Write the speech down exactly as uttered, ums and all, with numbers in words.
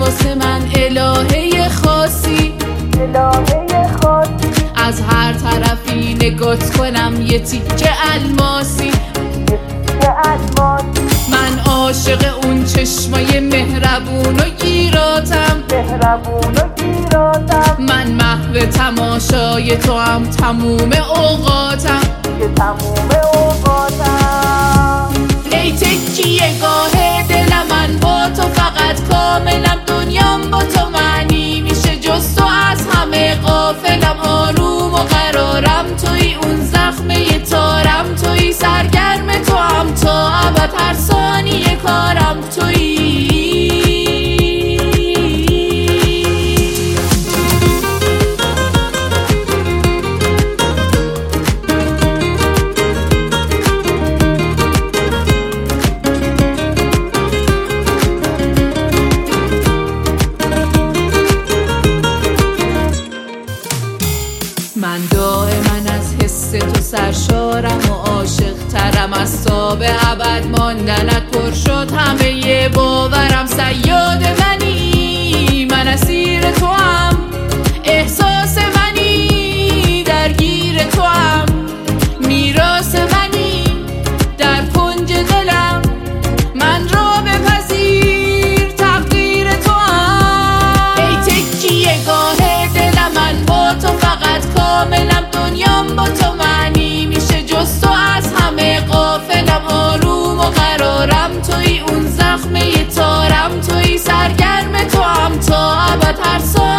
واسه من الهه خاصی، الهه خاصی. از هر طرفی نگات کنم یه تیکه الماسی، یه تیکه الماسی. من عاشق اون چشمای مهربون و گیراتم، مهربون و گیراتم. من محو تماشای تو هم تموم اوقاتم، که تموم اوقاتم. ای تکیه گاه دل من با تو، فقط کاملم دنیام با تو معنی میشه، جز تو از همه غافلم، آروم و قرارم توی، اون زخمه تارم توی، سرگرم تو هم تا ابد، هر ثانیه کارم توی. من دائما از حس تو سرشارم و عاشق ترم، از تا به ابد ماندنت پر شد همه یه باورم، صیاد منی من اسیر تو هم، احساس منی درگیر تو هم، میراث منی در کنج دلم، من را بپذیر تقدیر تو هم. ای تکیه گاه دل من با تو، فقط کاملم دنیام با تو معنی میشه، جز تو از همه غافلم، آروم و قرارم توی، اون زخمه تارم توی، سرگرم تو هم تا ابد، هر سال